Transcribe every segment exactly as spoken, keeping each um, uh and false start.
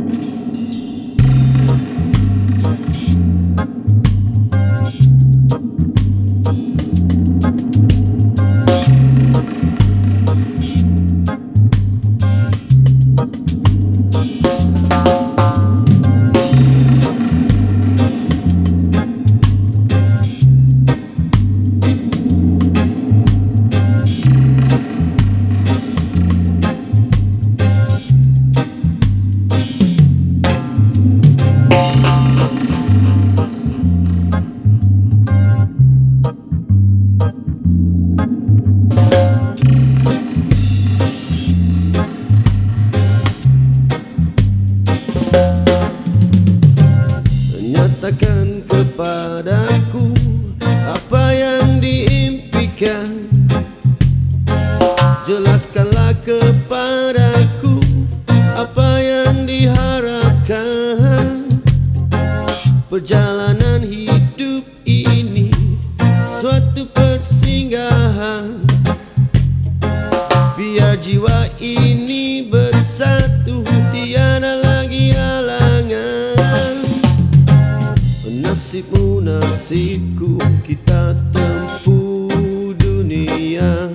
Nyatakan kepadaku apa yang diimpikan. Jelaskanlah kepadaku apa yang diharapkan. Perjalanan hidup ini suatu persinggahan. Biar jiwa ini bersatu, tiada lagi halangan. Nasibmu nasibku, kita tempuh dunia.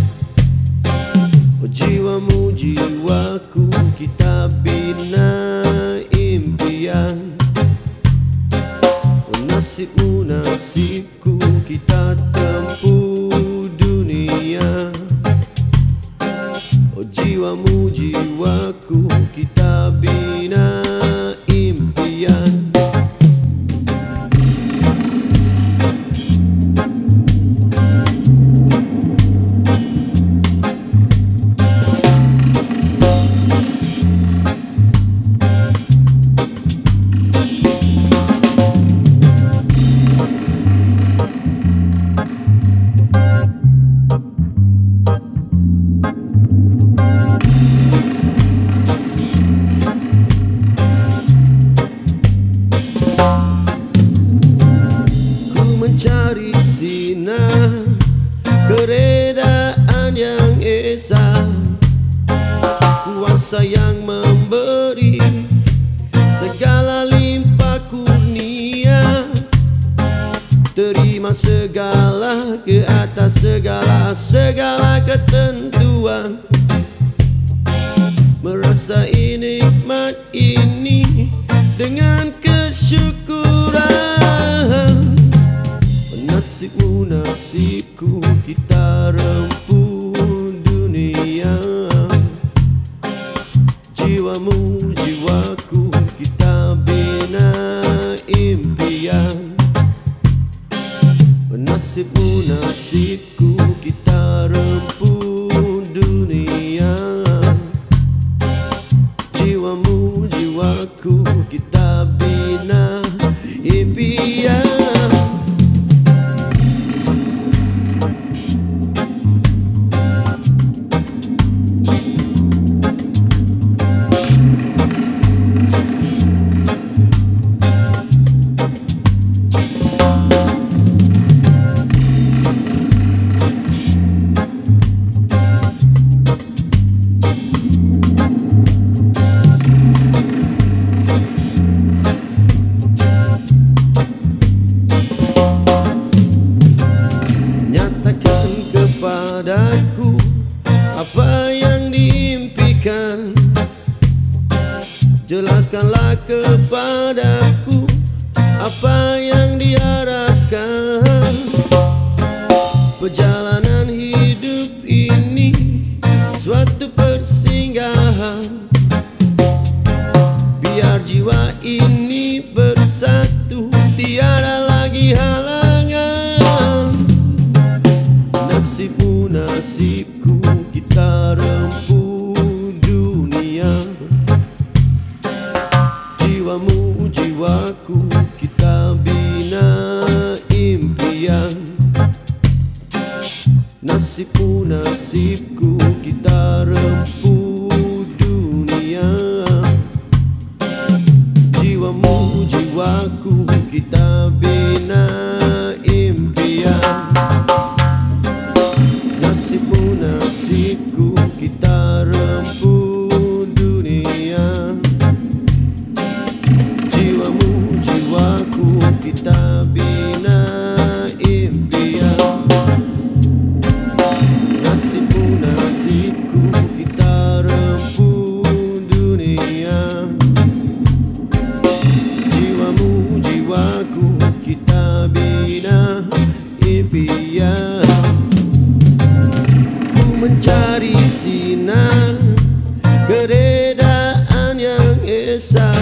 Oh, jiwamu jiwaku, kita bina impian. Oh, nasibmu nasibku, kita tempuh dunia. Oh, jiwamu jiwaku, kita bina impian. Mencari sinar keredaan yang esa, kuasa yang memberi segala limpah kurnia. Terima segala ke atas segala segala ketentuan. Merasai nikmat ini dengan kesyukuran. Nasibmu nasibku, kita rempuh dunia. Jiwamu jiwaku, kita bina impian. Nasibmu nasibku, kita rempuh dunia. Jiwamu jiwaku, kita bina impian. Kepadaku apa yang diimpikan. Jelaskanlah kepadaku apa yang diharapkan. Perjalanan hidup ini suatu persinggahan. Biar jiwa ini bersatu, tiada lagi halangan. Nasibmu nasibku, kita rempuh dunia. Jiwamu jiwaku, kita bina impian. Nasibmu nasibku, kita rempuh dunia. besar,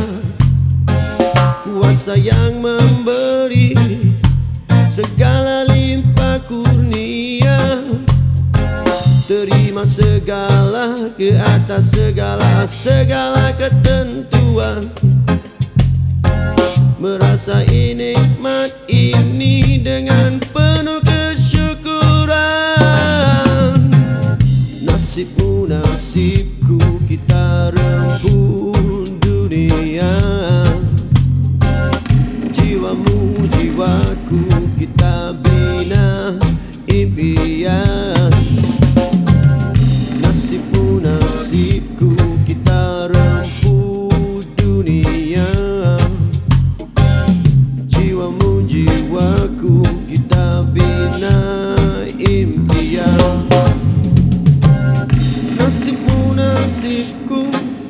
kuasa yang memberi segala limpah kurnia. Terima segala ke atas segala, segala ketentuan. Merasai nikmat ini dengan penuh kesyukuran. Nasibmu nasibku, kita rempun dunia. Jiwamu jiwaku, kita bina impian. Nasibmu nasibku, kita rempun dunia. Jiwamu jiwaku, kita bina impian. Nasibmu nasibku,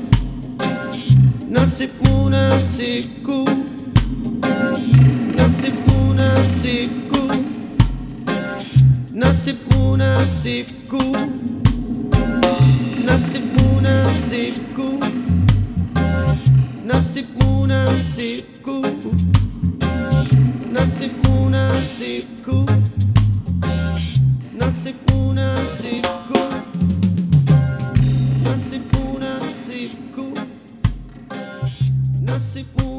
nasibmu nasibku, nasibmu nasibku, nasibmu nasibku, nasibmu nasibku, nasibmu nasibku, nasibmu nasibku, nasibmu nasibku, nasibmu nasibku, nasibmu